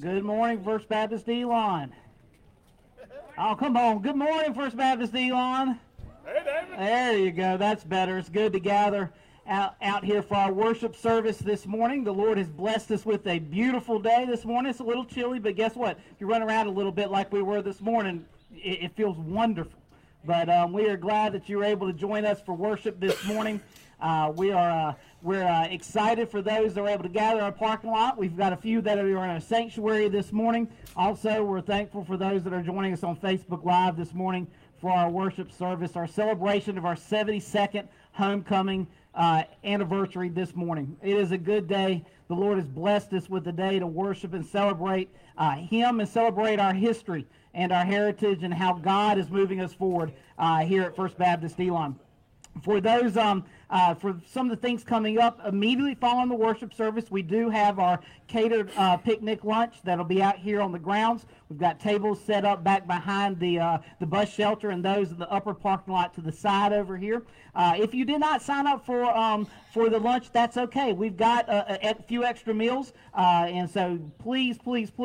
Good morning, First Baptist Elon. Oh, come on. Good morning, First Baptist Elon. Hey, David. There you go. That's better. It's good to gather out here for our worship service this morning. The Lord has blessed us with a beautiful day this morning. It's a little chilly, but guess what? If you run around a little bit like we were this morning, it feels wonderful. But we are glad that you were able to join us for worship this morning. We're excited for those that are able to gather in our parking lot. We've got a few that are in our sanctuary this morning. Also, we're thankful for those that are joining us on Facebook Live this morning for our worship service, our celebration of our 72nd homecoming anniversary this morning. It is a good day. The Lord has blessed us with a day to worship and celebrate Him and celebrate our history and our heritage and how God is moving us forward here at First Baptist Elon. For those, for some of the things coming up immediately following the worship service, we do have our catered picnic lunch that'll be out here on the grounds. We've got tables set up back behind the bus shelter and those in the upper parking lot to the side over here. If you did not sign up for the lunch, that's okay. We've got a few extra meals, and so please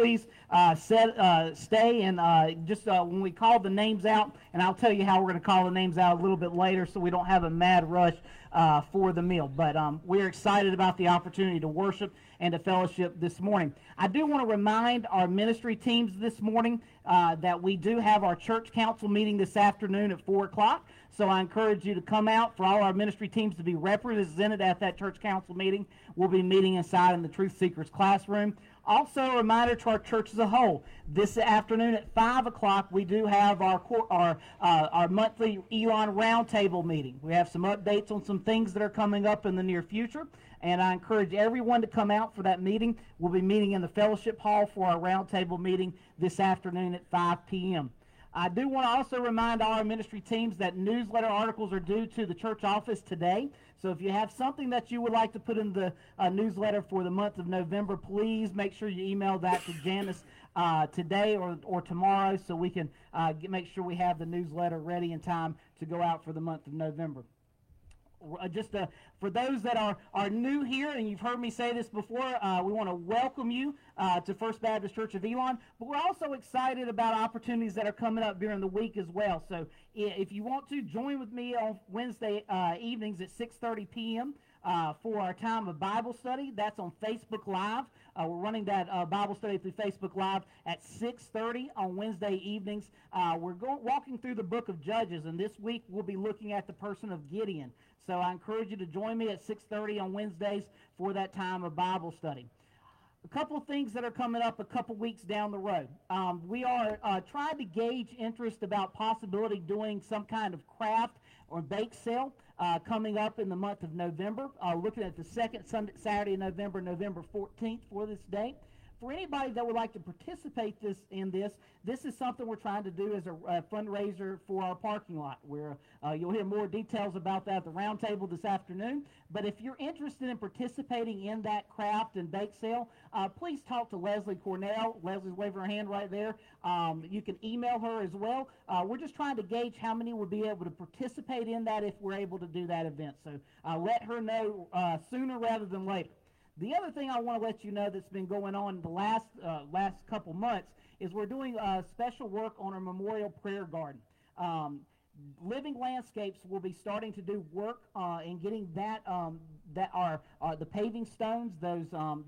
stay and just when we call the names out, and I'll tell you how we're going to call the names out a little bit later so we don't have a mad rush for the meal. But we're excited about the opportunity to worship and to fellowship this morning. I do want to remind our ministry teams this morning that we do have our church council meeting this afternoon at 4 o'clock. So I encourage you to come out for all our ministry teams to be represented at that church council meeting. We'll be meeting inside in the Truth Seekers classroom. Also, a reminder to our church as a whole, this afternoon at 5 o'clock, we do have our monthly Elon Roundtable meeting. We have some updates on some things that are coming up in the near future, and I encourage everyone to come out for that meeting. We'll be meeting in the fellowship hall for our Roundtable meeting this afternoon at 5 p.m. I do want to also remind all our ministry teams that newsletter articles are due to the church office today. So if you have something that you would like to put in the newsletter for the month of November, please make sure you email that to Janice today or tomorrow so we can make sure we have the newsletter ready in time to go out for the month of November. For those that are new here, and you've heard me say this before, we want to welcome you to First Baptist Church of Elon, but we're also excited about opportunities that are coming up during the week as well. So if you want to, join with me on Wednesday evenings at 6:30 p.m. For our time of Bible study. That's on Facebook Live. We're running that Bible study through Facebook Live at 6:30 on Wednesday evenings. We're walking through the book of Judges, and this week we'll be looking at the person of Gideon. So I encourage you to join me at 6:30 on Wednesdays for that time of Bible study. A couple of things that are coming up a couple weeks down the road. We are trying to gauge interest about possibility doing some kind of craft or bake sale coming up in the month of November. Looking at the second Saturday in November, November 14th for this day. For anybody that would like to participate in this is something we're trying to do as a fundraiser for our parking lot, where you'll hear more details about that at the roundtable this afternoon. But if you're interested in participating in that craft and bake sale, please talk to Leslie Cornell. Leslie's waving her hand right there. You can email her as well. We're just trying to gauge how many will be able to participate in that if we're able to do that event. So let her know sooner rather than later. The other thing I want to let you know that's been going on the last couple months is we're doing special work on our memorial prayer garden. Living Landscapes will be starting to do work in getting that are the paving stones, those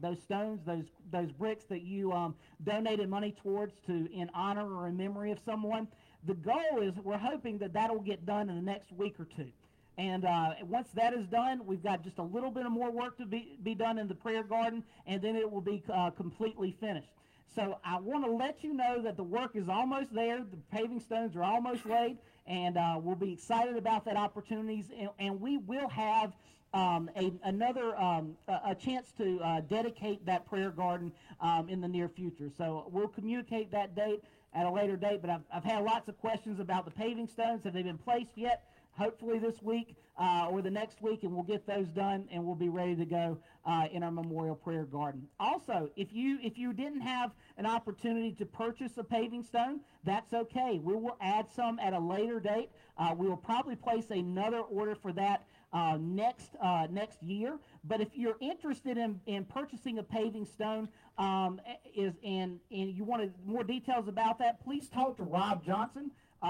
bricks that you donated money towards in honor or in memory of someone. The goal is we're hoping that'll get done in the next week or two. And once that is done, we've got just a little bit of more work to be done in the prayer garden, and then it will be completely finished. So I want to let you know that the work is almost there. The paving stones are almost laid, and we'll be excited about that opportunities. And we will have a chance to dedicate that prayer garden in the near future. So we'll communicate that date at a later date. But I've had lots of questions about the paving stones. Have they been placed yet? Hopefully this week or the next week, and we'll get those done, and we'll be ready to go in our memorial prayer garden. Also, if you didn't have an opportunity to purchase a paving stone, that's okay. We will add some at a later date. We will probably place another order for that next year. But if you're interested in purchasing a paving stone, and you wanted more details about that, please talk to Rob Johnson.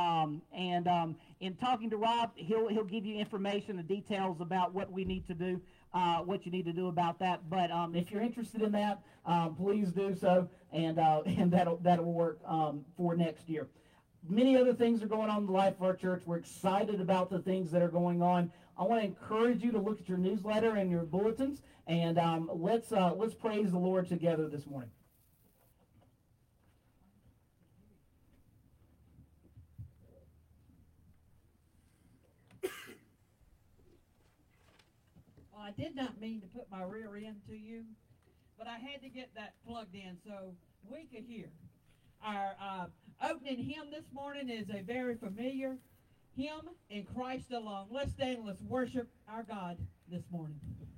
In talking to Rob, he'll give you information and details about what we need to do, what you need to do about that. But if you're interested in that, please do so, and that'll work for next year. Many other things are going on in the life of our church. We're excited about the things that are going on. I want to encourage you to look at your newsletter and your bulletins, and let's praise the Lord together this morning. I did not mean to put my rear end to you, but I had to get that plugged in so we could hear. Our opening hymn this morning is a very familiar hymn, In Christ Alone. Let's stand and let's worship our God this morning.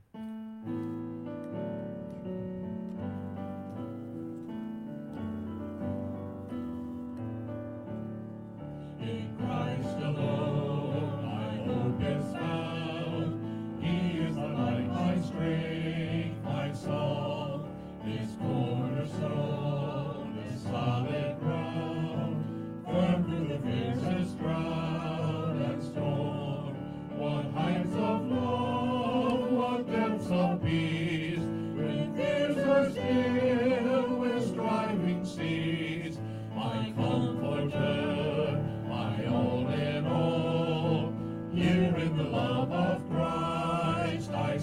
In Christ alone my hope is found. He is the light, my strength, my song. This cornerstone, this solid ground, firm through the fiercest drought and storm. What heights of love, what depths of peace, when fears are still, with striving cease. My comforter, my all in all, here in the love of Christ I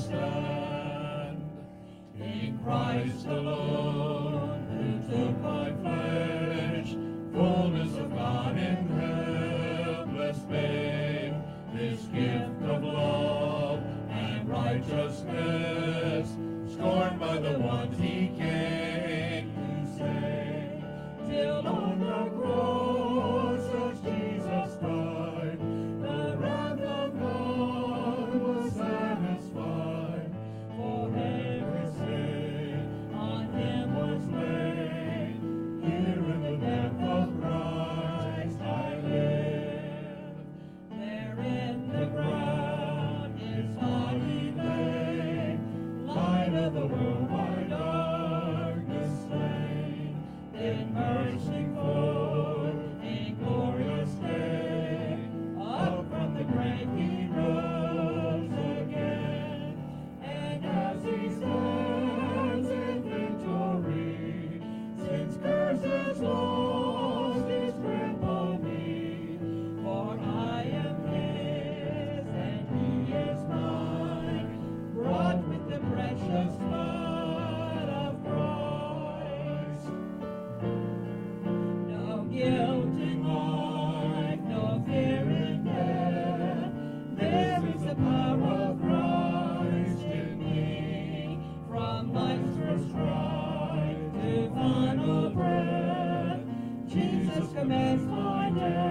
stand. In Christ alone, who took my flesh, fullness of God in helpless babe, this gift of love and righteousness, scorned by the ones he came to save, till on the cross as Jesus died, the wrath of God was satisfied. For every sin on him was laid, here in the death of Christ I live. There in the ground his body lay, light of the world by darkness slain. In mercy forth, in glorious day, up from the grave he rose again. And as he stands in victory, since curses lost his grip on me, for I am his and he is mine, brought with the precious blood of Christ. No guilt in life, no fear in death, there is the power of Christ in me. From life's first strife to final breath, Jesus commands my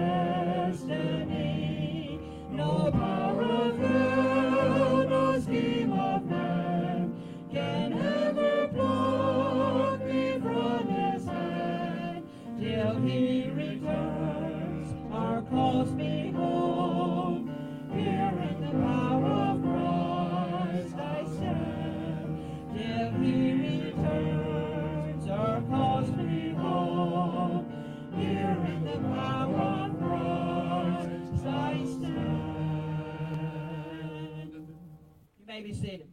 destiny. No power of hell, no scheme of man can ever pluck me from his hand. Till he returns or calls me home, here in the power of Christ I stand. Till he returns or calls me home, here in the power of Christ I stand. You may be seated.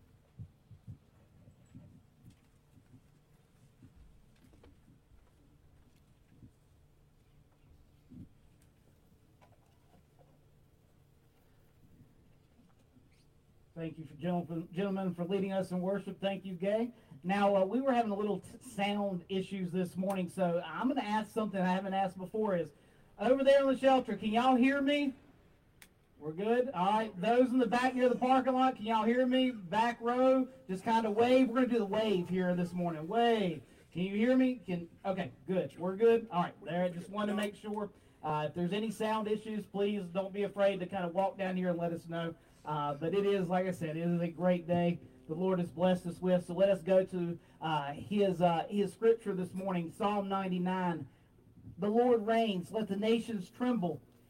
Thank you, gentlemen, for leading us in worship. Thank you, Gay. Now, we were having a little sound issues this morning, so I'm going to ask something I haven't asked before is, over there in the shelter, can y'all hear me? We're good? All right. Those in the back near the parking lot, can y'all hear me? Back row, just kind of wave. We're going to do the wave here this morning. Wave. Can you hear me? Okay, good. We're good? All right. There, I just wanted to make sure. If there's any sound issues, please don't be afraid to kind of walk down here and let us know. But it is, like I said, it is a great day the Lord has blessed us with. So let us go to his scripture this morning, Psalm 99. The Lord reigns, let the nations tremble.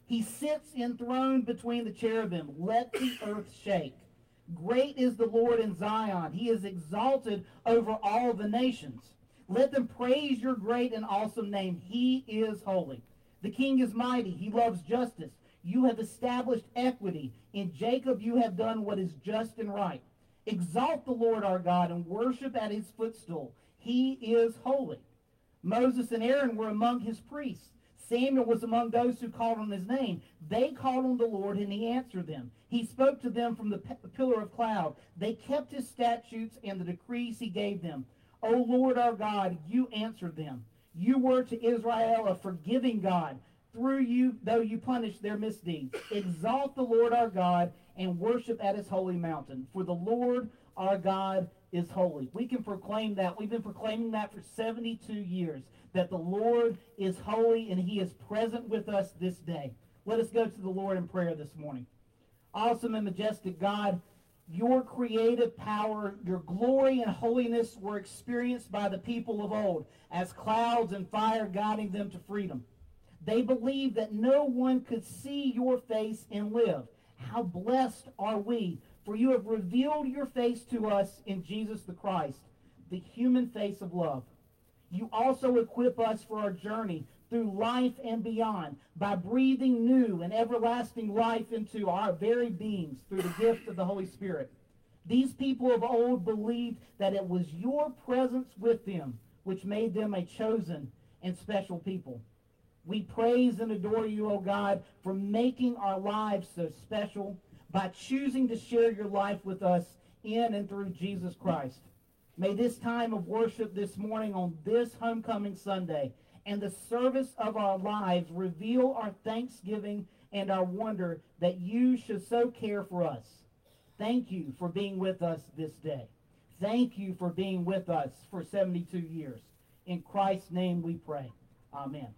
He sits enthroned between the cherubim. Let the earth shake. Great is the Lord in Zion. He is exalted over all the nations. Let them praise your great and awesome name. He is holy. The king is mighty. He loves justice. You have established equity. In Jacob you have done what is just and right. Exalt the Lord our God and worship at his footstool. He is holy. Moses and Aaron were among his priests. Samuel was among those who called on his name. They called on the Lord, and he answered them. He spoke to them from the pillar of cloud. They kept his statutes and the decrees he gave them. O Lord our God, you answered them. You were to Israel a forgiving God. Through you, though you punished their misdeeds. Exalt the Lord our God and worship at his holy mountain. For the Lord our God is holy. We can proclaim that. We've been proclaiming that for 72 years, that the Lord is holy and he is present with us this day. Let us go to the Lord in prayer this morning. Awesome and majestic God, your creative power, your glory and holiness were experienced by the people of old as clouds and fire guiding them to freedom. They believed that no one could see your face and live. How blessed are we, for you have revealed your face to us in Jesus the Christ, the human face of love. You also equip us for our journey through life and beyond by breathing new and everlasting life into our very beings through the gift of the Holy Spirit. These people of old believed that it was your presence with them which made them a chosen and special people. We praise and adore you, O God, for making our lives so special by choosing to share your life with us in and through Jesus Christ. May this time of worship this morning on this Homecoming Sunday and the service of our lives reveal our thanksgiving and our wonder that you should so care for us. Thank you for being with us this day. Thank you for being with us for 72 years. In Christ's name we pray. Amen.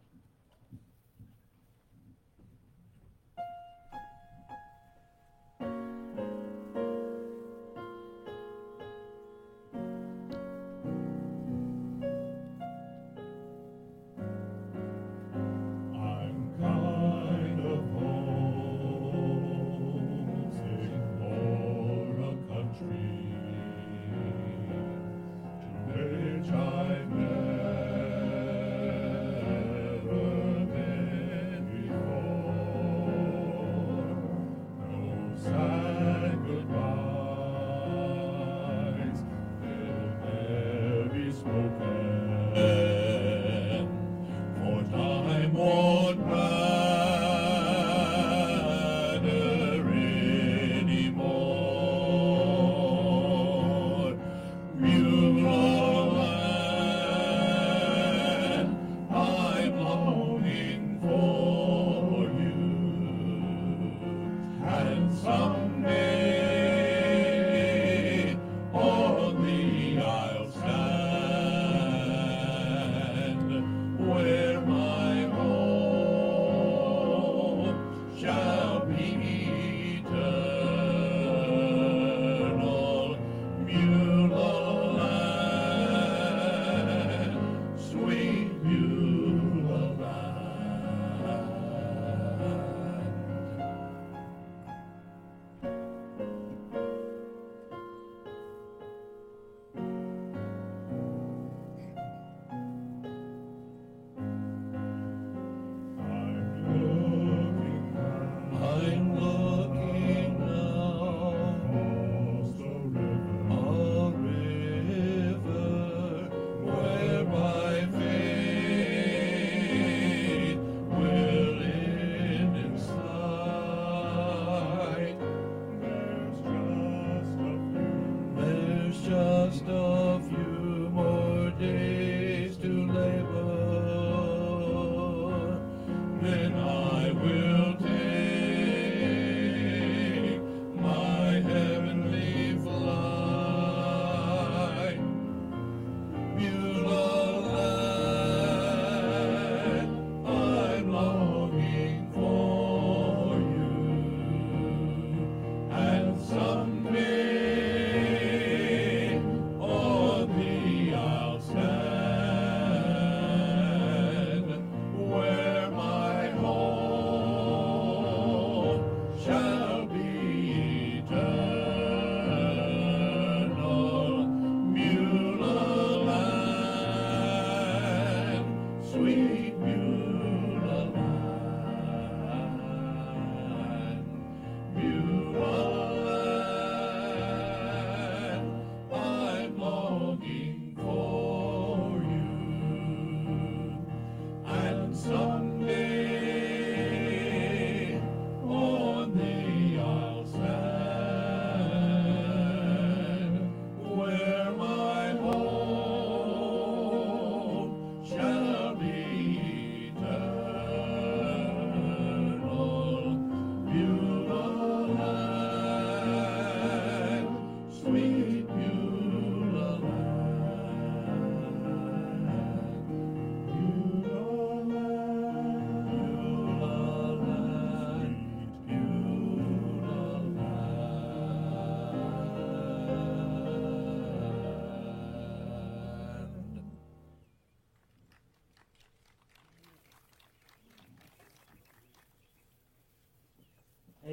Someday, oh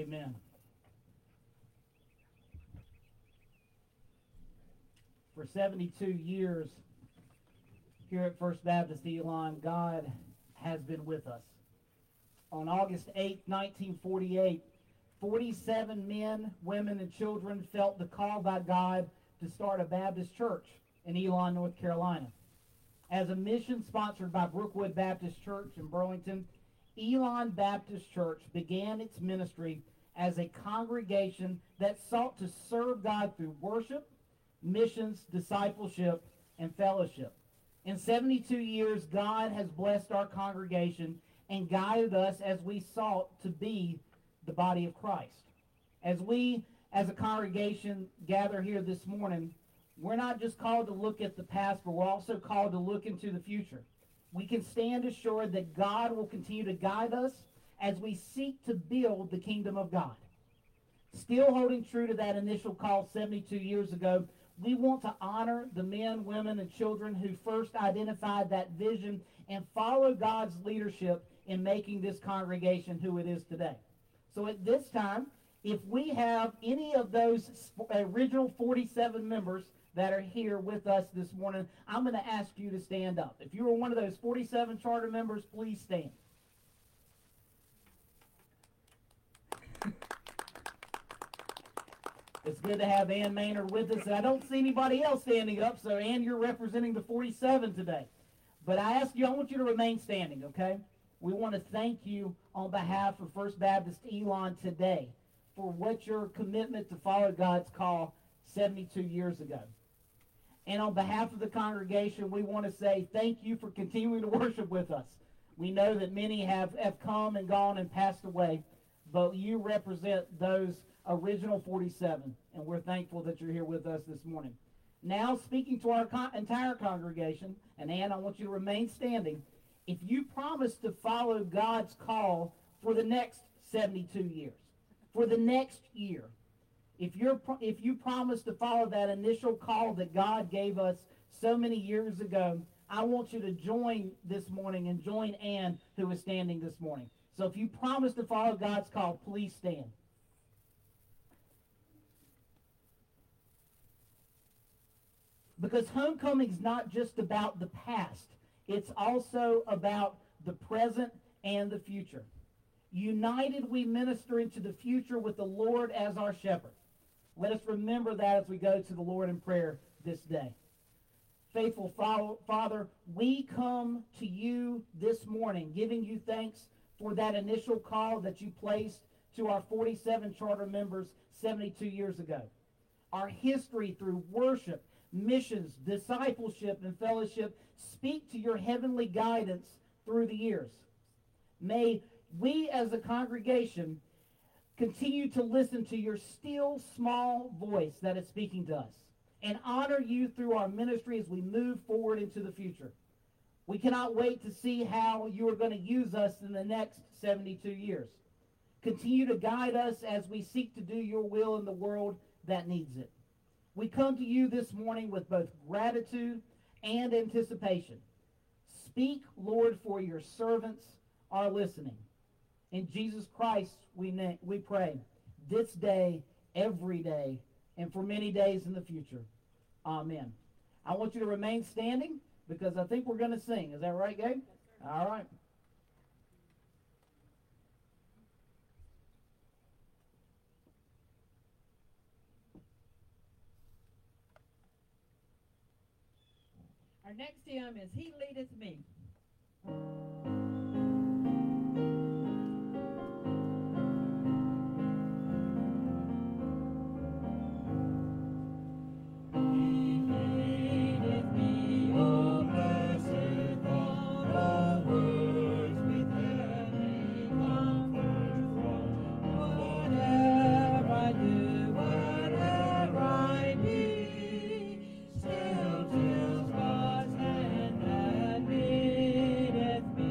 Amen. For 72 years here at First Baptist Elon, God has been with us. On August 8, 1948, 47 men, women, and children felt the call by God to start a Baptist church in Elon, North Carolina. As a mission sponsored by Brookwood Baptist Church in Burlington, Elon Baptist Church began its ministry as a congregation that sought to serve God through worship, missions, discipleship, and fellowship. In 72 years, God has blessed our congregation and guided us as we sought to be the body of Christ. As we, as a congregation, gather here this morning, we're not just called to look at the past, but we're also called to look into the future. We can stand assured that God will continue to guide us as we seek to build the kingdom of God. Still holding true to that initial call 72 years ago, we want to honor the men, women, and children who first identified that vision and follow God's leadership in making this congregation who it is today. So at this time, if we have any of those original 47 members that are here with us this morning, I'm going to ask you to stand up. If you are one of those 47 charter members, please stand. It's good to have Ann Maynard with us, and I don't see anybody else standing up, so Ann, you're representing the 47 today. But I want you to remain standing, okay? We want to thank you on behalf of First Baptist Elon today for what your commitment to follow God's call 72 years ago. And on behalf of the congregation, we want to say thank you for continuing to worship with us. We know that many have come and gone and passed away, but you represent those original 47, and we're thankful that you're here with us this morning. Now, speaking to our entire congregation, and Ann, I want you to remain standing. If you promise to follow God's call for the next 72 years, for the next year, if you promise to follow that initial call that God gave us so many years ago, I want you to join this morning and join Ann, who is standing this morning. So if you promise to follow God's call, please stand. Because homecoming is not just about the past. It's also about the present and the future. United, we minister into the future with the Lord as our shepherd. Let us remember that as we go to the Lord in prayer this day. Faithful Father, we come to you this morning giving you thanks for that initial call that you placed to our 47 charter members 72 years ago. Our history through worship, missions, discipleship, and fellowship speak to your heavenly guidance through the years. May we as a congregation continue to listen to your still small voice that is speaking to us and honor you through our ministry as we move forward into the future. We cannot wait to see how you are going to use us in the next 72 years. Continue to guide us as we seek to do your will in the world that needs it. We come to you this morning with both gratitude and anticipation. Speak, Lord, for your servants are listening. In Jesus Christ, we pray this day, every day, and for many days in the future. Amen. I want you to remain standing because I think we're going to sing. Is that right, Gabe? All right. Our next hymn is He Leadeth Me. Still 'tis God's hand that leadeth me.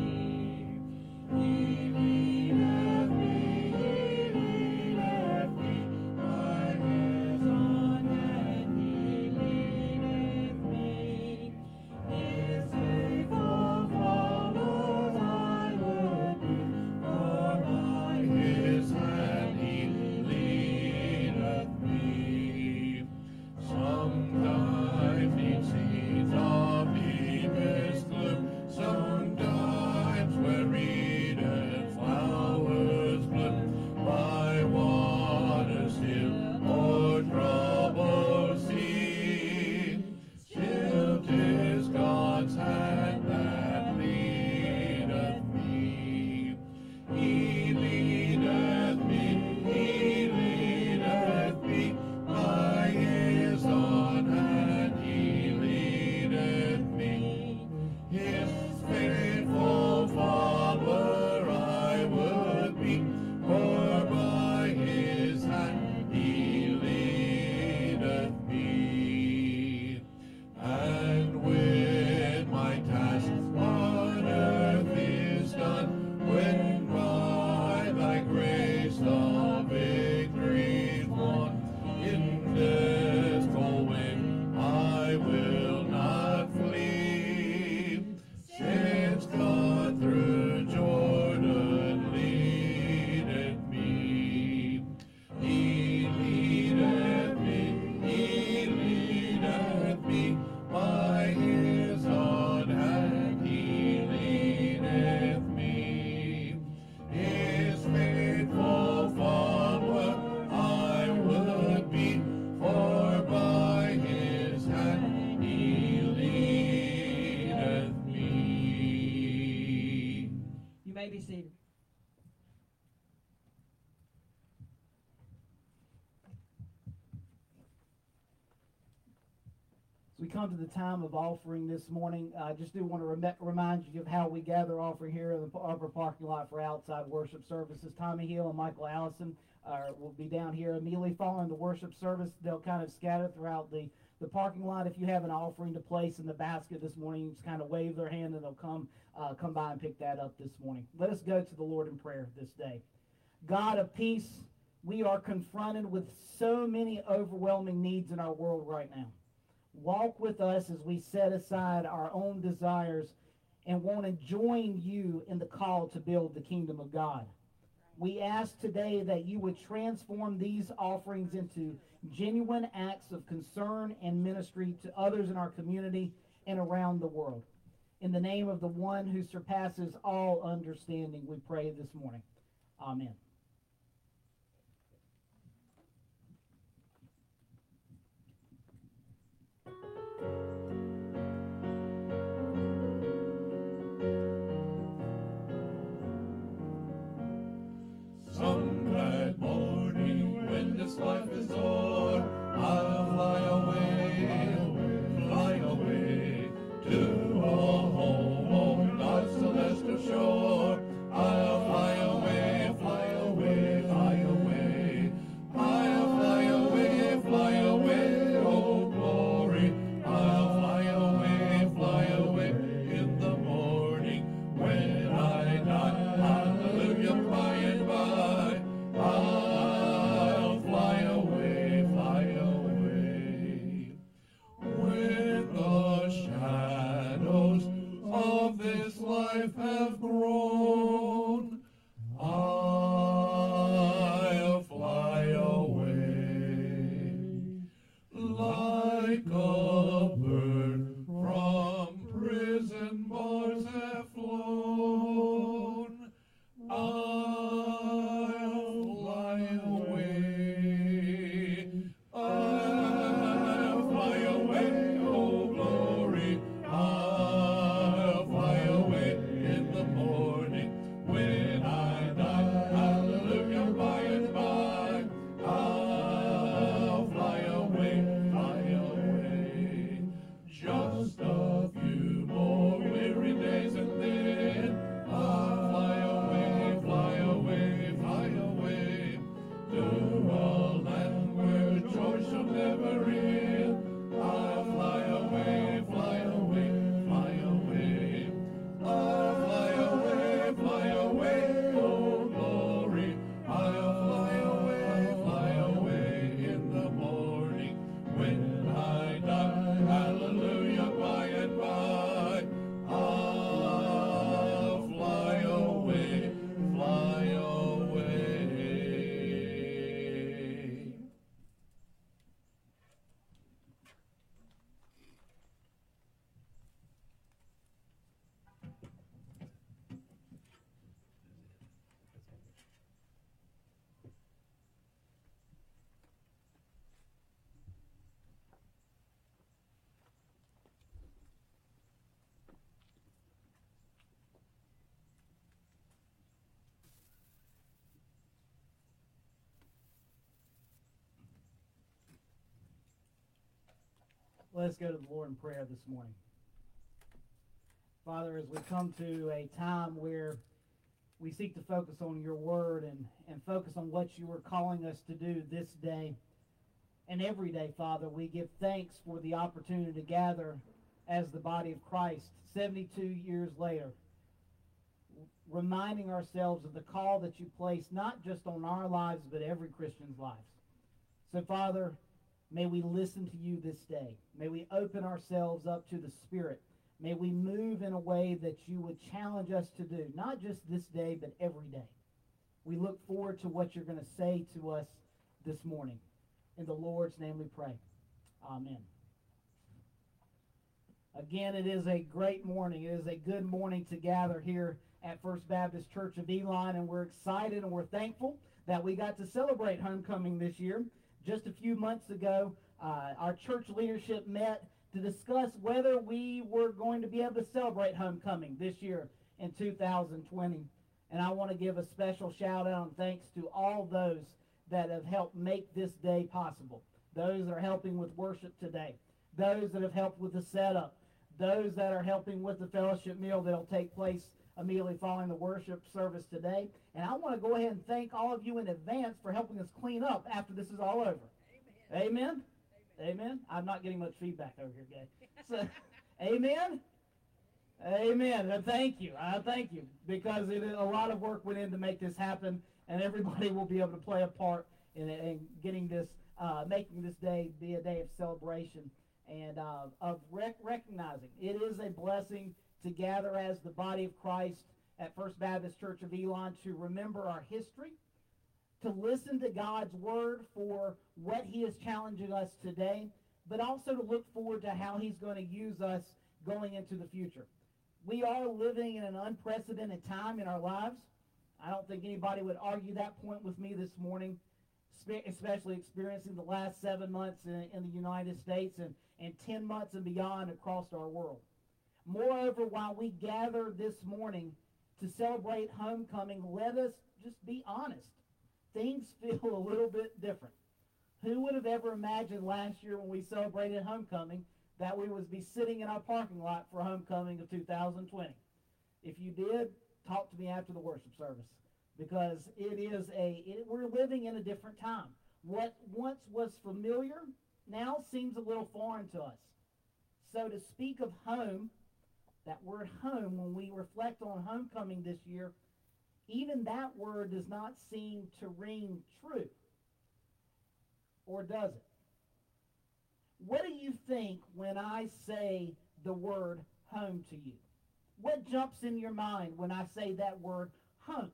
we come to the time of offering this morning, I just do want to remind you of how we gather offering here in the upper parking lot for outside worship services. Tommy Hill and Michael Allison will be down here immediately following the worship service. They'll kind of scatter throughout the parking lot. If you have an offering to place in the basket this morning, you just kind of wave their hand and they'll come by and pick that up this morning. Let us go to the Lord in prayer this day. God of peace, we are confronted with so many overwhelming needs in our world right now. Walk with us as we set aside our own desires and want to join you in the call to build the kingdom of God. We ask today that you would transform these offerings into genuine acts of concern and ministry to others in our community and around the world. In the name of the one who surpasses all understanding, we pray this morning. Amen. Some glad morning when this life is o'er, I'll fly away to a home on God's celestial shore. I'll fly away, fly away, fly away. I'll fly away, oh glory. I'll fly away in the morning when I die. Hallelujah, by and by. I'll fly away, fly away. When the shadows of this life have grown, I'll fly away like a bird from prison bars have flown. I'll fly away. I'll fly away, oh glory. I'll fly away in the morning when I die. Hallelujah, by and by. I'll fly away, fly away. Just a few more weary days and then I'll fly away, fly away, fly away to a land where joy shall never end. I'll fly away, fly away, fly away. I'll fly away, oh glory. I'll fly away in the morning when I die. Hallelujah, by and by. I'll fly away, fly away. Let's go to the Lord in prayer this morning. Father, as we come to a time where we seek to focus on your word and focus on what you are calling us to do this day and every day, Father, we give thanks for the opportunity to gather as the body of Christ 72 years later, reminding ourselves of the call that you place not just on our lives, but every Christian's lives. So, Father, may we listen to you this day. May we open ourselves up to the Spirit. May we move in a way that you would challenge us to do, not just this day, but every day. We look forward to what you're going to say to us this morning. In the Lord's name we pray. Amen. Again, it is a great morning. It is a good morning to gather here at First Baptist Church of Elon, and we're excited and we're thankful that we got to celebrate homecoming this year. Just a few months ago, our church leadership met to discuss whether we were going to be able to celebrate homecoming this year in 2020. And I want to give a special shout out and thanks to all those that have helped make this day possible. Those that are helping with worship today. those that have helped with the setup, those that are helping with the fellowship meal that will take place immediately following the worship service today. And I want to go ahead and thank all of you in advance for helping us clean up after this is all over. Amen? Amen? I'm not getting much feedback over here, guys. So, amen? Amen. And thank you. I thank you, because a lot of work went in to make this happen, and everybody will be able to play a part in getting this, making this day be a day of celebration and of recognizing it is a blessing to gather as the body of Christ at First Baptist Church of Elon, to remember our history, to listen to God's word for what he is challenging us today, but also to look forward to how he's going to use us going into the future. We are living in an unprecedented time in our lives. I don't think anybody would argue that point with me this morning, especially experiencing the last 7 months in the United States and 10 months and beyond across our world. Moreover, while we gather this morning to celebrate homecoming, let us just be honest. Things feel a little bit different. Who would have ever imagined last year when we celebrated homecoming that we would be sitting in our parking lot for homecoming of 2020? If you did, talk to me after the worship service, because we're living in a different time. What once was familiar now seems a little foreign to us. So to speak of home, that word home, when we reflect on homecoming this year, even that word does not seem to ring true. Or does it? What do you think when I say the word home to you? What jumps in your mind when I say that word home?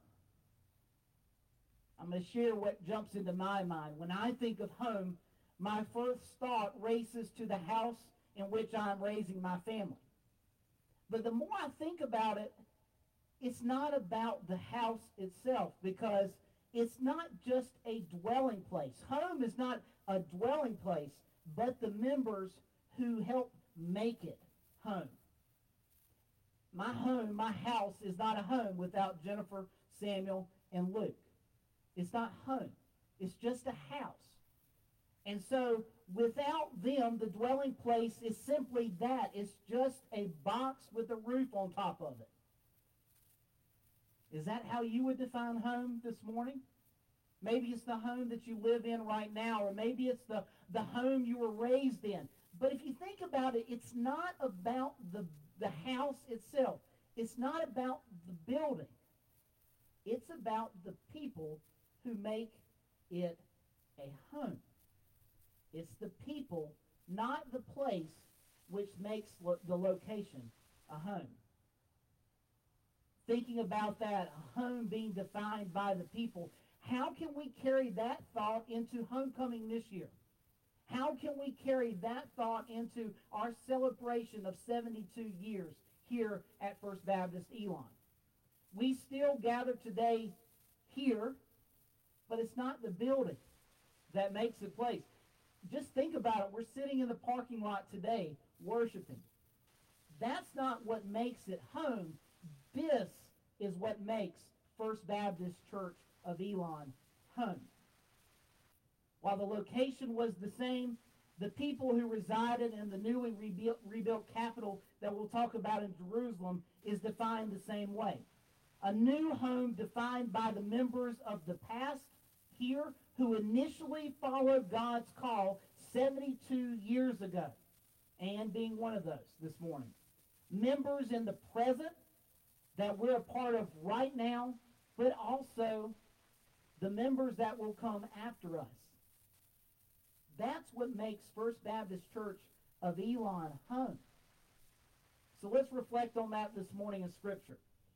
I'm going to share what jumps into my mind. When I think of home, my first thought races to the house in which I'm raising my family. But the more I think about it, it's not about the house itself, because it's not just a dwelling place. Home is not a dwelling place, but the members who help make it home. My home, my house is not a home without Jennifer, Samuel, and Luke. It's not home. It's just a house. And so without them, the dwelling place is simply that. It's just a box with a roof on top of it. Is that how you would define home this morning? Maybe it's the home that you live in right now, or maybe it's the home you were raised in. But if you think about it, it's not about the house itself. It's not about the building. It's about the people who make it a home. It's the people, not the place, which makes the location a home. Thinking about that, a home being defined by the people, how can we carry that thought into homecoming this year? How can we carry that thought into our celebration of 72 years here at First Baptist Elon? We still gather today here, but it's not the building that makes it place. Just think about it. We're sitting in the parking lot today worshiping. That's not what makes it home. This is what makes First Baptist Church of Elon home. While the location was the same, the people who resided in the newly rebuilt capital that we'll talk about in Jerusalem is defined the same way. A new home defined by the members of the past here who initially followed God's call 72 years ago, and being one of those this morning. Members in the present that we're a part of right now, but also the members that will come after us. That's what makes First Baptist Church of Elon home. So let's reflect on that this morning in Scripture.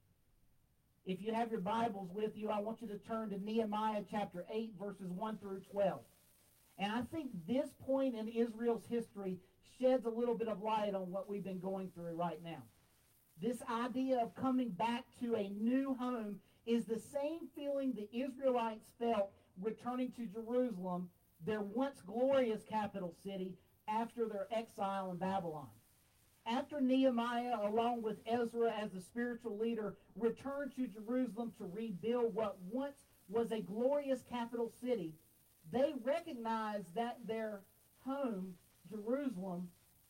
If you have your Bibles with you, I want you to turn to Nehemiah chapter 8, verses 1 through 12. And I think this point in Israel's history sheds a little bit of light on what we've been going through right now. This idea of coming back to a new home is the same feeling the Israelites felt returning to Jerusalem, their once glorious capital city, after their exile in Babylon. After Nehemiah, along with Ezra as the spiritual leader, returned to Jerusalem to rebuild what once was a glorious capital city, they recognized that their home, Jerusalem,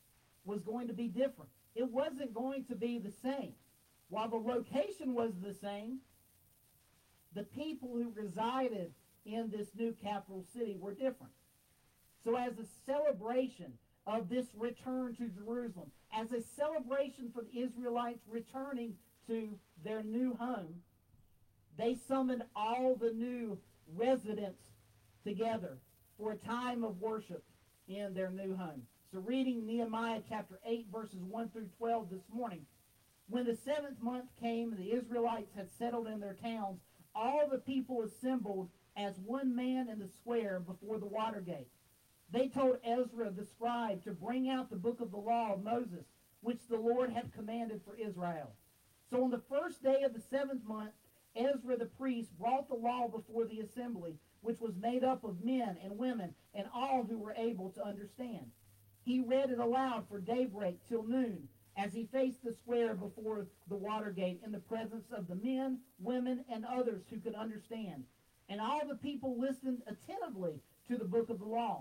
was going to be different. It wasn't going to be the same. While the location was the same, the people who resided in this new capital city were different. So as a celebration of this return to Jerusalem, as a celebration for the Israelites returning to their new home, they summoned all the new residents together for a time of worship in their new home. So reading Nehemiah chapter 8, verses 1 through 12 this morning, when the 7th month came and the Israelites had settled in their towns, all the people assembled as one man in the square before the water gate. They told Ezra the scribe to bring out the book of the law of Moses, which the Lord had commanded for Israel. So on the first day of the 7th month, Ezra the priest brought the law before the assembly, which was made up of men and women and all who were able to understand. He read it aloud for daybreak till noon, as he faced the square before the water gate in the presence of the men, women, and others who could understand. And all the people listened attentively to the book of the law.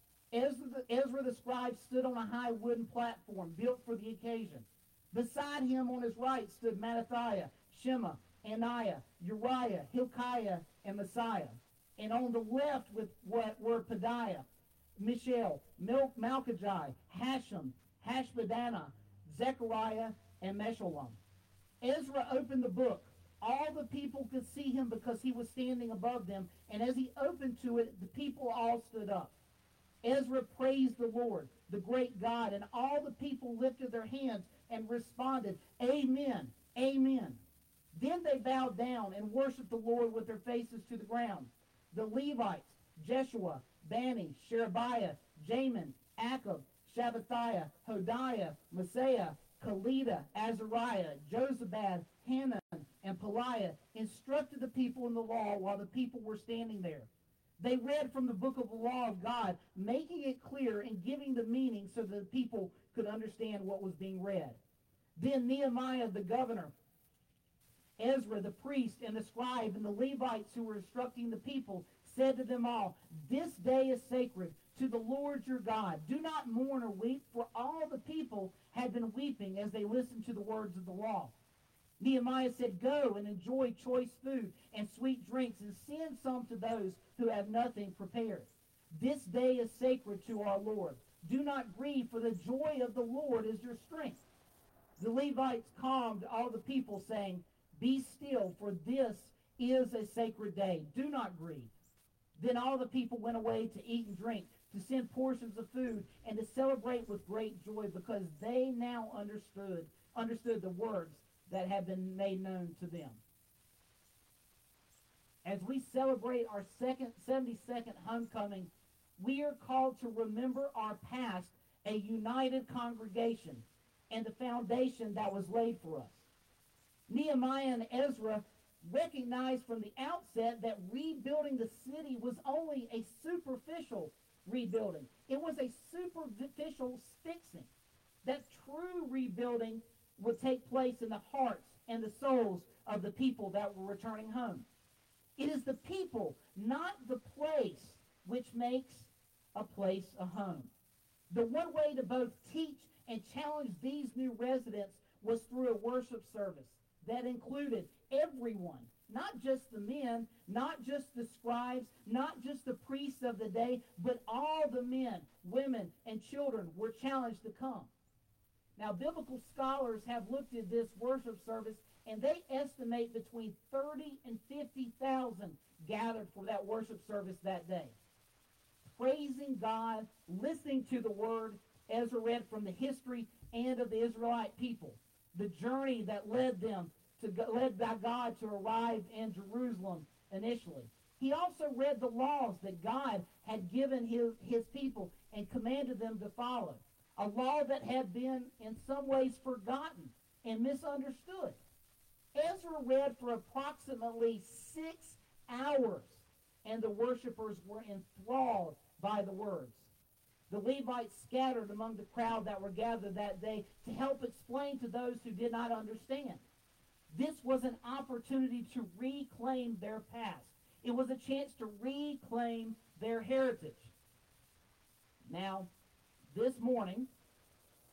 Ezra the scribe stood on a high wooden platform built for the occasion. Beside him on his right stood Mattathiah, Shema, Ananiah, Uriah, Hilkiah, and Messiah. And on the left were Pedaiah, Mishael, Malchijah, Hashem, Hashbaddanah, Zechariah, and Meshullam. Ezra opened the book. All the people could see him because he was standing above them, and as he opened to it, the people all stood up. Ezra praised the Lord, the great God, and all the people lifted their hands and responded, Amen, Amen. Then they bowed down and worshiped the Lord with their faces to the ground. The Levites, Jeshua, Bani, Sherebiah, Jamin, Akab, Shabbathiah, Hodiah, Messiah, Kalida, Azariah, Jozabad, Hanan, and Peliah instructed the people in the law while the people were standing there. They read from the book of the law of God, making it clear and giving the meaning so that the people could understand what was being read. Then Nehemiah the governor, Ezra the priest, and the scribe, and the Levites who were instructing the people said to them all, This day is sacred to the Lord your God. Do not mourn or weep, for all the people had been weeping as they listened to the words of the law. Nehemiah said, Go and enjoy choice food and sweet drinks, and send some to those who have nothing prepared. This day is sacred to our Lord. Do not grieve, for the joy of the Lord is your strength. The Levites calmed all the people, saying, Be still, for this is a sacred day. Do not grieve. Then all the people went away to eat and drink, to send portions of food, and to celebrate with great joy, because they now understood the words that had been made known to them. As we celebrate our 72nd homecoming, we are called to remember our past, a united congregation, and the foundation that was laid for us. Nehemiah and Ezra recognized from the outset that rebuilding the city was only a superficial rebuilding. It was a superficial fixing. That true rebuilding would take place in the hearts and the souls of the people that were returning home. It is the people, not the place, which makes a place a home. The one way to both teach and challenge these new residents was through a worship service that included everyone, not just the men, not just the scribes, not just the priests of the day, but all the men, women, and children were challenged to come. Now, biblical scholars have looked at this worship service, and they estimate between 30 and 50,000 gathered for that worship service that day. Praising God, listening to the word. Ezra read from the history and of the Israelite people, the journey that led by God to arrive in Jerusalem initially. He also read the laws that God had given his people and commanded them to follow. A law that had been in some ways forgotten and misunderstood. Ezra read for approximately 6 hours, and the worshipers were enthralled by the words. The Levites scattered among the crowd that were gathered that day to help explain to those who did not understand. This was an opportunity to reclaim their past. It was a chance to reclaim their heritage. Now, this morning,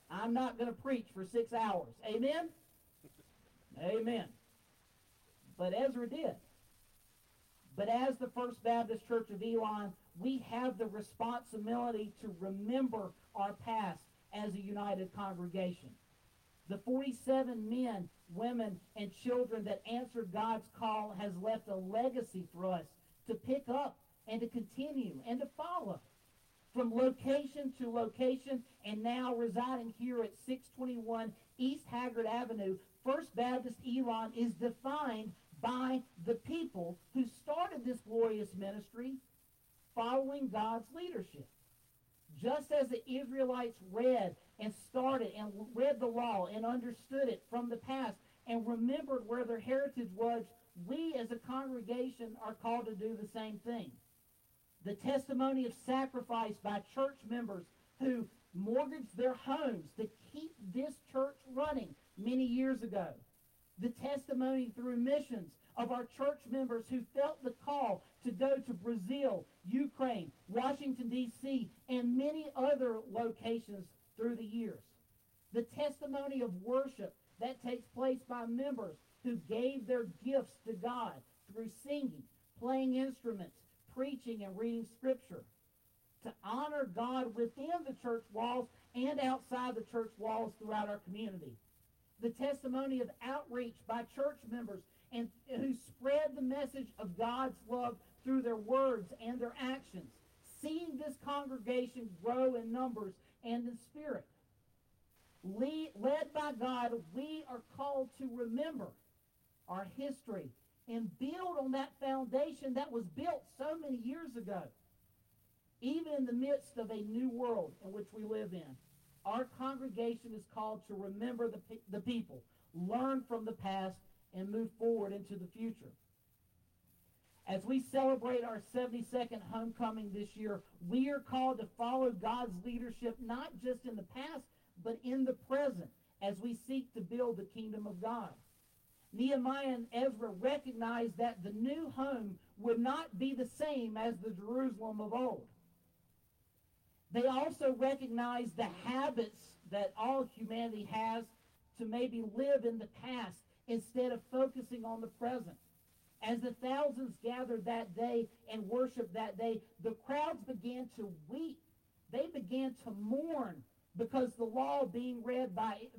I'm not going to preach for 6 hours. Amen? Amen. But Ezra did. But as the First Baptist Church of Elon, we have the responsibility to remember our past as a united congregation. The 47 men, women, and children that answered God's call has left a legacy for us to pick up and to continue and to follow. From location to location, and now residing here at 621 East Haggard Avenue, First Baptist Elon is defined by the people who started this glorious ministry following God's leadership. Just as the Israelites read and started and read the law and understood it from the past and remembered where their heritage was, we as a congregation are called to do the same thing. The testimony of sacrifice by church members who mortgaged their homes to keep this church running many years ago. The testimony through missions of our church members who felt the call to go to Brazil, Ukraine, Washington, D.C., and many other locations through the years. The testimony of worship that takes place by members who gave their gifts to God through singing, playing instruments, preaching, and reading Scripture. To honor God within the church walls and outside the church walls throughout our community. The testimony of outreach by church members and who spread the message of God's love through their words and their actions, seeing this congregation grow in numbers and in spirit. Led by God, we are called to remember our history and build on that foundation that was built so many years ago. Even in the midst of a new world in which we live in, our congregation is called to remember the people, learn from the past, and move forward into the future. As we celebrate our 72nd homecoming this year, we are called to follow God's leadership not just in the past, but in the present as we seek to build the kingdom of God. Nehemiah and Ezra recognized that the new home would not be the same as the Jerusalem of old. They also recognized the habits that all humanity has to maybe live in the past instead of focusing on the present. As the thousands gathered that day and worshiped that day, the crowds began to weep. They began to mourn because the law was being read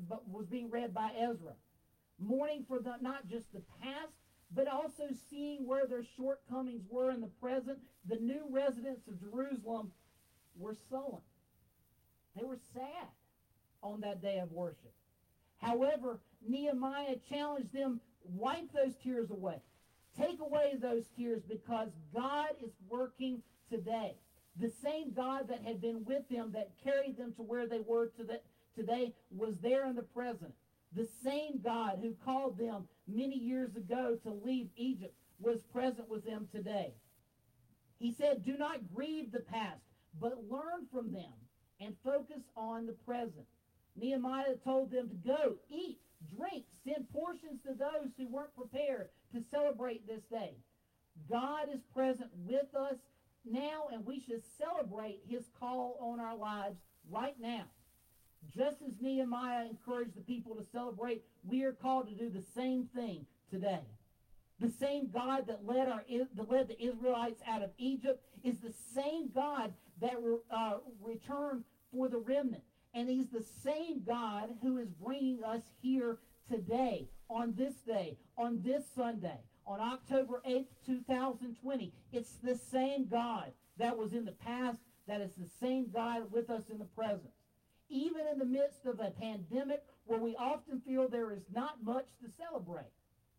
by Ezra. Mourning for not just the past, but also seeing where their shortcomings were in the present. The new residents of Jerusalem were sullen. They were sad on that day of worship. However, Nehemiah challenged them, wipe those tears away. Take away those tears because God is working today. The same God that had been with them, that carried them to where they were today, was there in the present. The same God who called them many years ago to leave Egypt was present with them today. He said, do not grieve the past, but learn from them and focus on the present. Nehemiah told them to go, eat, drink, send portions to those who weren't prepared to celebrate this day. God is present with us now, and we should celebrate his call on our lives right now. Just as Nehemiah encouraged the people to celebrate, we are called to do the same thing today. The same God that led the Israelites out of Egypt is the same God that returned for the remnant. And he's the same God who is bringing us here today, on this day, on this Sunday, on October 8th, 2020. It's the same God that was in the past, that is the same God with us in the present. Even in the midst of a pandemic where we often feel there is not much to celebrate.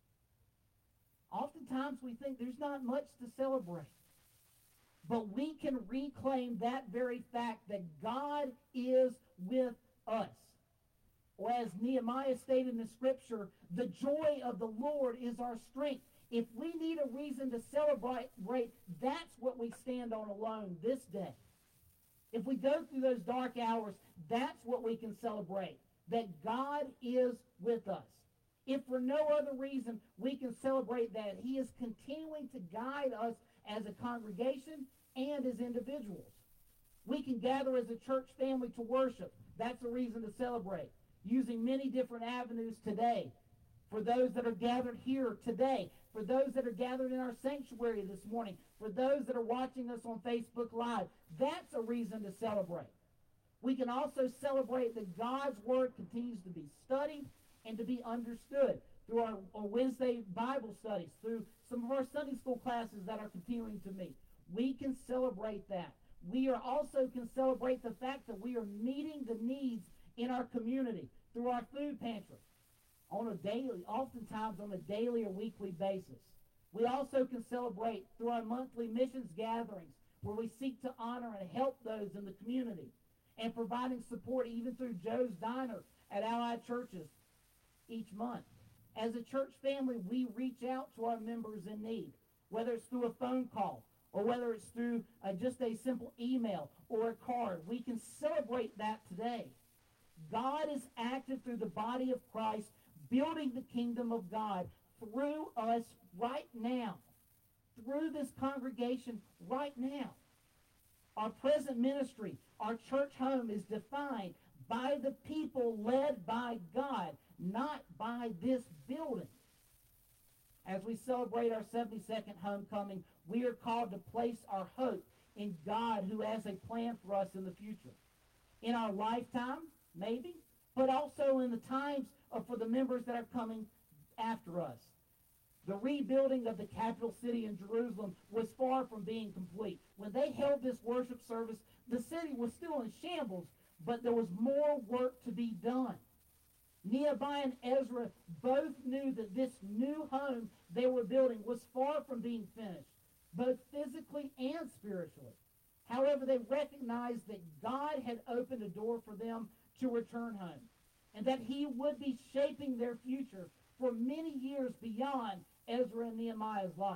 Oftentimes we think there's not much to celebrate. But we can reclaim that very fact that God is with us. Or as Nehemiah stated in the scripture, the joy of the Lord is our strength. If we need a reason to celebrate, that's what we stand on alone this day. If we go through those dark hours, that's what we can celebrate, that God is with us. If for no other reason, we can celebrate that he is continuing to guide us as a congregation and as individuals. We can gather as a church family to worship. That's a reason to celebrate. Using many different avenues today. For those that are gathered here today, for those that are gathered in our sanctuary this morning, for those that are watching us on Facebook Live, that's a reason to celebrate. We can also celebrate that God's Word continues to be studied and to be understood through our Wednesday Bible studies, through some of our Sunday school classes that are continuing to meet. We can celebrate that. We are also can celebrate the fact that we are meeting the needs in our community through our food pantry on a daily, oftentimes on a daily or weekly basis. We also can celebrate through our monthly missions gatherings where we seek to honor and help those in the community and providing support even through Joe's Diner at Allied Churches each month. As a church family, we reach out to our members in need, whether it's through a phone call or whether it's through just a simple email or a card. We can celebrate that today. God is active through the body of Christ, building the kingdom of God through us right now, through this congregation right now. Our present ministry, our church home, is defined by the people led by God, not by this building. As we celebrate our 72nd homecoming, we are called to place our hope in God, who has a plan for us in the future. In our lifetime, maybe, but also in the times for the members that are coming after us. The rebuilding of the capital city in Jerusalem was far from being complete. When they held this worship service, the city was still in shambles, but there was more work to be done. Nehemiah and Ezra both knew that this new home they were building was far from being finished, both physically and spiritually. However, they recognized that God had opened a door for them to return home, and that he would be shaping their future for many years beyond Ezra and Nehemiah's life.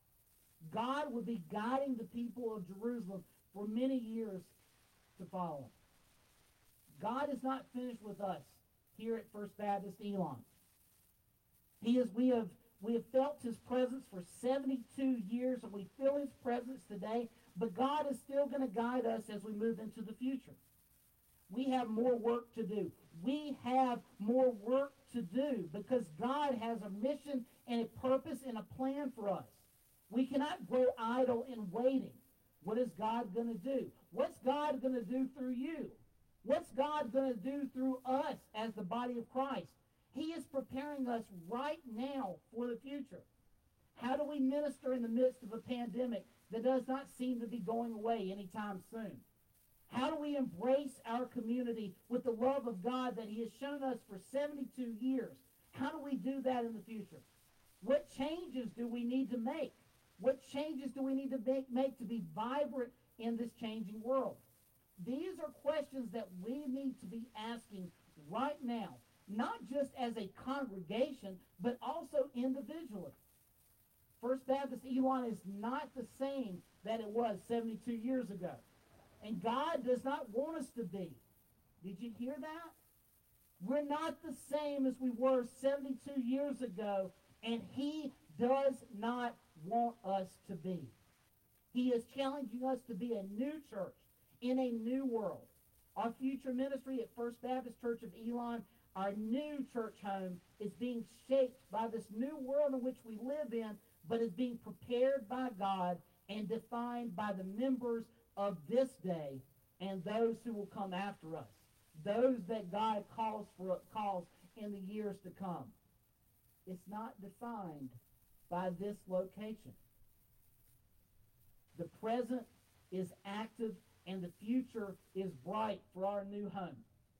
God would be guiding the people of Jerusalem for many years to follow. God is not finished with us here at First Baptist Elon. We have felt his presence for 72 years, and we feel his presence today, but God is still going to guide us as we move into the future. We have more work to do. We have more work to do because God has a mission and a purpose and a plan for us. We cannot grow idle in waiting. What is God going to do? What's God going to do through you? What's God going to do through us as the body of Christ? He is preparing us right now for the future. How do we minister in the midst of a pandemic that does not seem to be going away anytime soon? How do we embrace our community with the love of God that he has shown us for 72 years? How do we do that in the future? What changes do we need to make? What changes do we need to make to be vibrant in this changing world? These are questions that we need to be asking right now, not just as a congregation, but also individually. First Baptist Elon is not the same that it was 72 years ago. And God does not want us to be. Did you hear that? We're not the same as we were 72 years ago, and he does not want us to be. He is challenging us to be a new church in a new world. Our future ministry at First Baptist Church of Elon, our new church home, is being shaped by this new world in which we live in, but is being prepared by God and defined by the members of this day and those who will come after us, those that God calls in the years to come. It's not defined by this location. The present is active and the future is bright for our new home.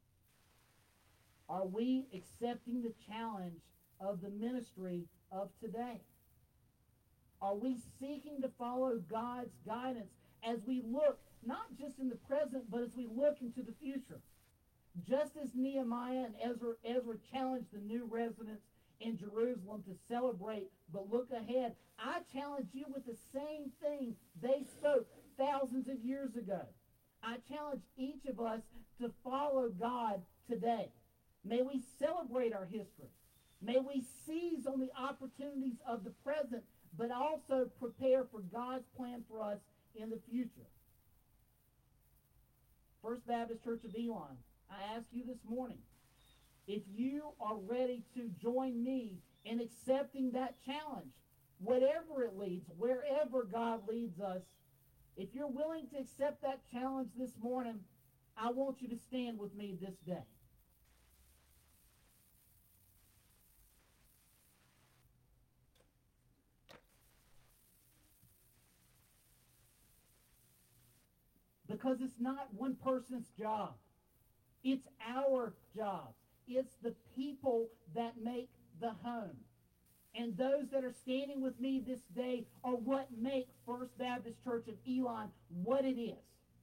Are we accepting the challenge of the ministry of today? Are we seeking to follow God's guidance as we look, not just in the present, but as we look into the future? Just as Nehemiah and Ezra challenged the new residents in Jerusalem to celebrate but look ahead, I challenge you with the same thing they spoke thousands of years ago. I challenge each of us to follow God today. May we celebrate our history. May we seize on the opportunities of the present, but also prepare for God's plan for us in the future. First Baptist Church of Elon, I ask you this morning, if you are ready to join me in accepting that challenge, whatever it leads, wherever God leads us, if you're willing to accept that challenge this morning, I want you to stand with me this day. Because it's not one person's job. It's our job. It's the people that make the home. And those that are standing with me this day are what make First Baptist Church of Elon what it is.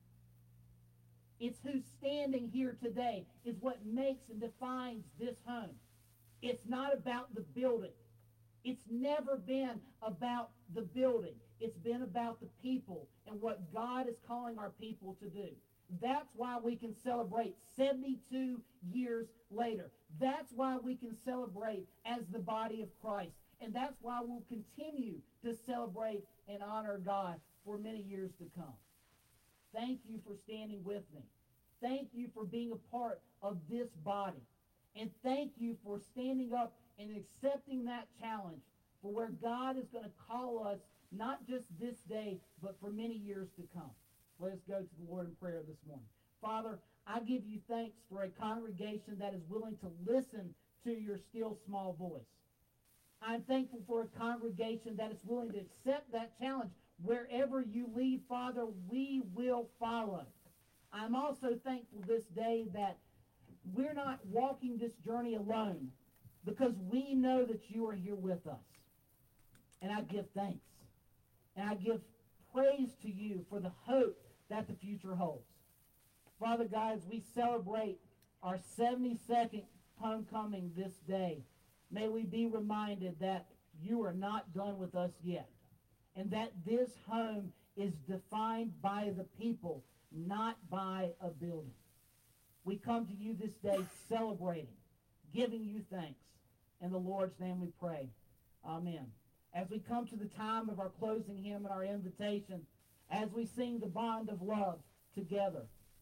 It's who's standing here today is what makes and defines this home. It's not about the building. It's never been about the building. It's been about the people and what God is calling our people to do. That's why we can celebrate 72 years later. That's why we can celebrate as the body of Christ. And that's why we'll continue to celebrate and honor God for many years to come. Thank you for standing with me. Thank you for being a part of this body. And thank you for standing up and accepting that challenge for where God is going to call us, not just this day, but for many years to come. Let us go to the Lord in prayer this morning. Father, I give you thanks for a congregation that is willing to listen to your still small voice. I'm thankful for a congregation that is willing to accept that challenge. Wherever you lead, Father, we will follow. I'm also thankful this day that we're not walking this journey alone because we know that you are here with us. And I give thanks. And I give praise to you for the hope that the future holds. Father, guys, we celebrate our 72nd homecoming this day. May we be reminded that you are not done with us yet, and that this home is defined by the people, not by a building. We come to you this day celebrating, giving you thanks. In the Lord's name we pray. Amen. As we come to the time of our closing hymn and our invitation, as we sing the bond of love together,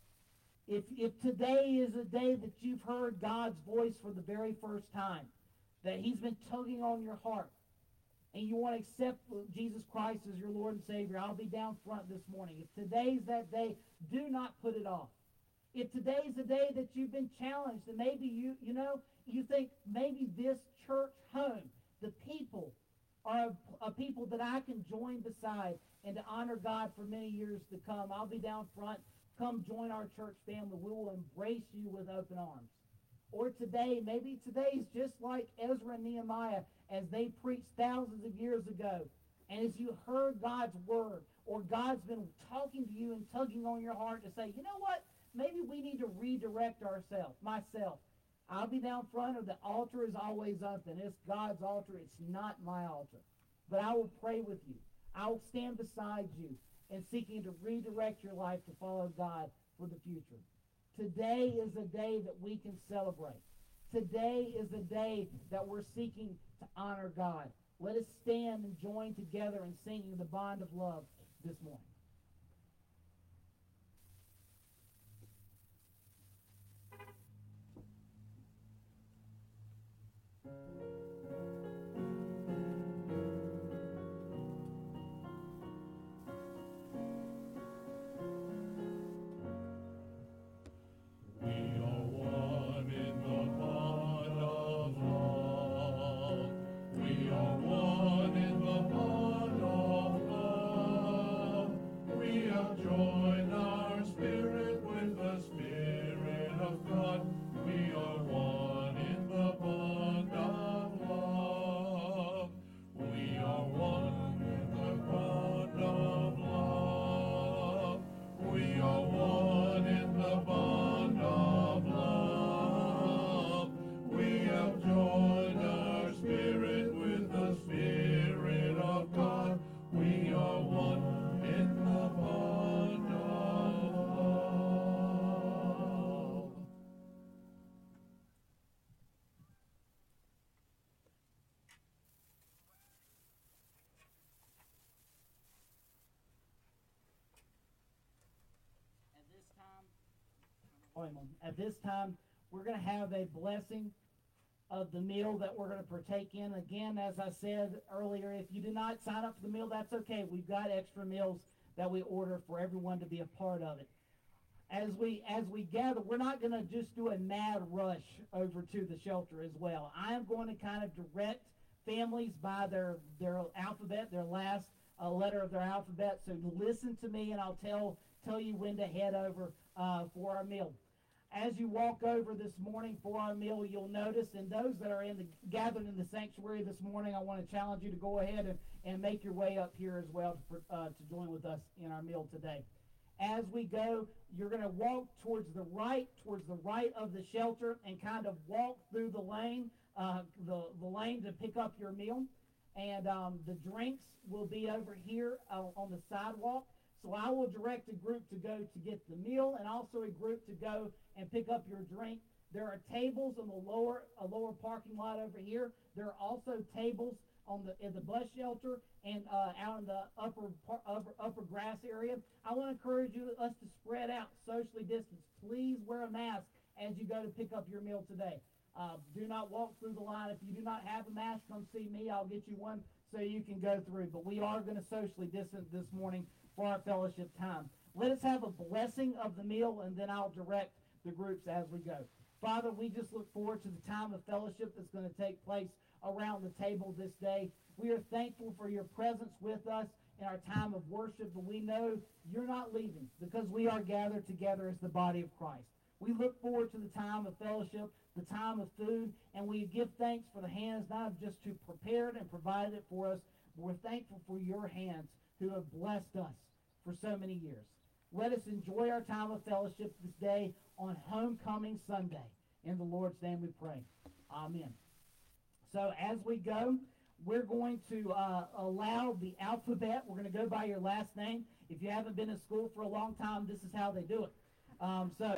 if today is a day that you've heard God's voice for the very first time, that he's been tugging on your heart, and you want to accept Jesus Christ as your Lord and Savior, I'll be down front this morning. If today's that day, do not put it off. If today's the day that you've been challenged, and maybe you think maybe this church home, the people, are a people that I can join beside and to honor God for many years to come, I'll be down front. Come join our church family. We will embrace you with open arms. Or today, maybe today's just like Ezra and Nehemiah as they preached thousands of years ago. And as you heard God's word, or God's been talking to you and tugging on your heart to say, you know what? Maybe we need to redirect myself. I'll be down front, or the altar is always open. It's God's altar. It's not my altar. But I will pray with you. I will stand beside you and seeking to redirect your life to follow God for the future. Today is a day that we can celebrate. Today is a day that we're seeking to honor God. Let us stand and join together in singing the bond of love this morning. We are one in the bond of love. Oimon. At this time, we're going to have a blessing of the meal that we're going to partake in. Again, as I said earlier, if you did not sign up for the meal, that's okay. We've got extra meals that we order for everyone to be a part of it. As we gather, we're not going to just do a mad rush over to the shelter as well. I am going to kind of direct families by their alphabet, their last letter of their alphabet. So listen to me, and I'll tell you when to head over for our meal. As you walk over this morning for our meal, you'll notice, and those that are gathered in the sanctuary this morning, I want to challenge you to go ahead and make your way up here as well to join with us in our meal today. As we go, you're going to walk towards the right of the shelter, and kind of walk through the lane, the lane to pick up your meal. And the drinks will be over here on the sidewalk. So I will direct a group to go to get the meal, and also a group to go and pick up your drink. There are tables in the lower parking lot over here. There are also tables in the bus shelter and out in the upper grass area. I want to encourage us to spread out, socially distanced. Please wear a mask as you go to pick up your meal today. Do not walk through the line. If you do not have a mask, come see me. I'll get you one so you can go through. But we are going to socially distance this morning for our fellowship time. Let us have a blessing of the meal, and then I'll direct the groups as we go. Father, we just look forward to the time of fellowship that's going to take place around the table this day. We are thankful for your presence with us in our time of worship, but we know you're not leaving, because we are gathered together as the body of Christ. We look forward to the time of fellowship, the time of food, and we give thanks for the hands not just who prepared and provided it for us, but we're thankful for your hands who have blessed us for so many years. Let us enjoy our time of fellowship this day on Homecoming Sunday. In the Lord's name we pray. Amen. So as we go, we're going to allow the alphabet. We're going to go by your last name. If you haven't been in school for a long time, this is how they do it. So